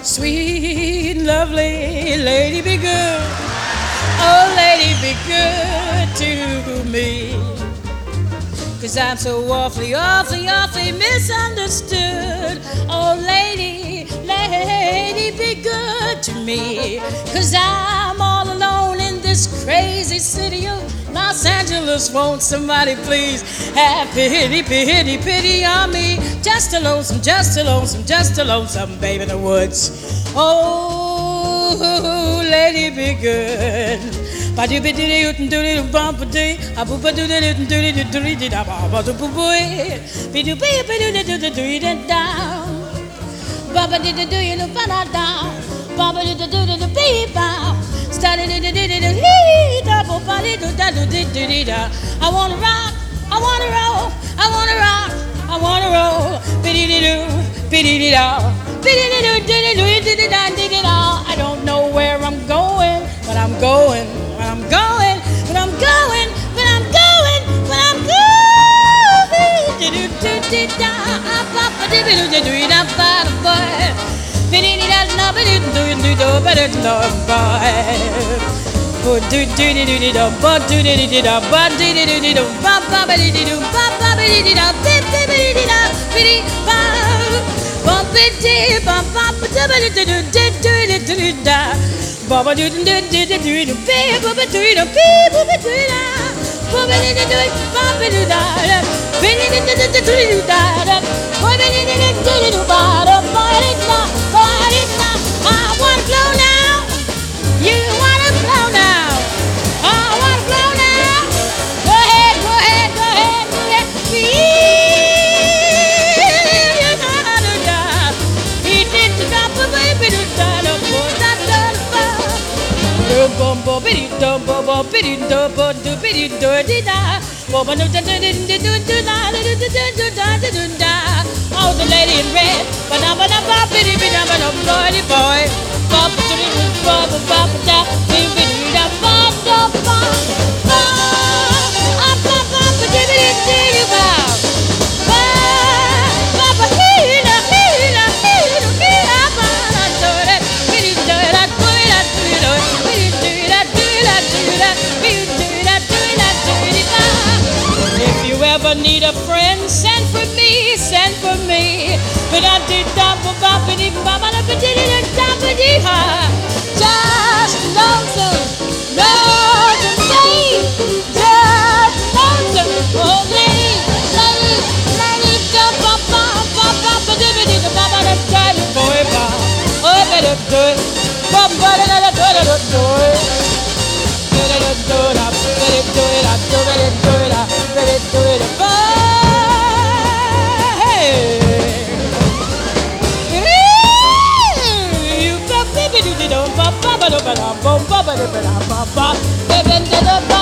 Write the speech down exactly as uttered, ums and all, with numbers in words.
Sweet and lovely lady, be good. Oh, lady, be good to me. 'Cause I'm so awfully, awfully, awfully misunderstood. Oh, lady, lady, be good to me. 'Cause I'm all alone in this crazy city of Los Angeles. Won't somebody please have pity, pity, pity on me? Just a lonesome, just a lonesome, just a lonesome babe in the woods. Oh, lady, be good. Ba do be do do do do bump do a boo ba do do do do do do do da ba ba do boo boy be do be be do do do do do down ba ba do do do you know ba da down ba ba do do do do be ba started do do do do he da ba ba do da do do do da. I wanna rock, I wanna roll, I wanna rock, I wanna roll. Be do do be do da be do do do do do da do da. I don't know where I'm going, but I'm going. But I'm going, but I'm going, but I'm going, but I'm going. Do do do do da, ba ba do do do do da ba da ba. Be do do da da ba do do do do ba da da ba. Oh do do do do do ba do do do do da ba do do do do ba ba ba do do do ba ba ba do do da be be be do da be ba ba be do ba ba ba do do do do do do da. Baba do do do do do do baby baba do do baby baba do da baba do do do baba do da baby do do do do do da baba do do do do do ba da ba da ba da. I wanna blow now, you wanna blow now, I wanna blow now. Go ahead, go ahead, go ahead, go ahead. Feel you know how to da. He did the da baby do da da da da. Bum bum biddy dum bum bum biddy dum bum do biddy do di da bum bum do do do do do do da do do do do da do do da. Oh, the lady in red, ba da ba da ba biddy biddy da ba da boy boy, ba ba do do ba ba ba da biddy biddy da ba da ba ba ba ba ba biddy biddy ba ba ba ba hina hina hina hina ba da do da biddy do da do da do da. If you ever need a friend, send for me, send for me. But I did da ba ba ba dee ba ba da ba dee da da ba dee ha. Just lonesome, lonesome me, just lonesome. Oh lady, lady, lady, da ba ba ba ba ba dee ba dee da ba ba da da da boy ba. Oh ba da da ba ba da da da da da da. Ba ba ba ba ba ba ba ba ba ba ba ba ba ba ba ba ba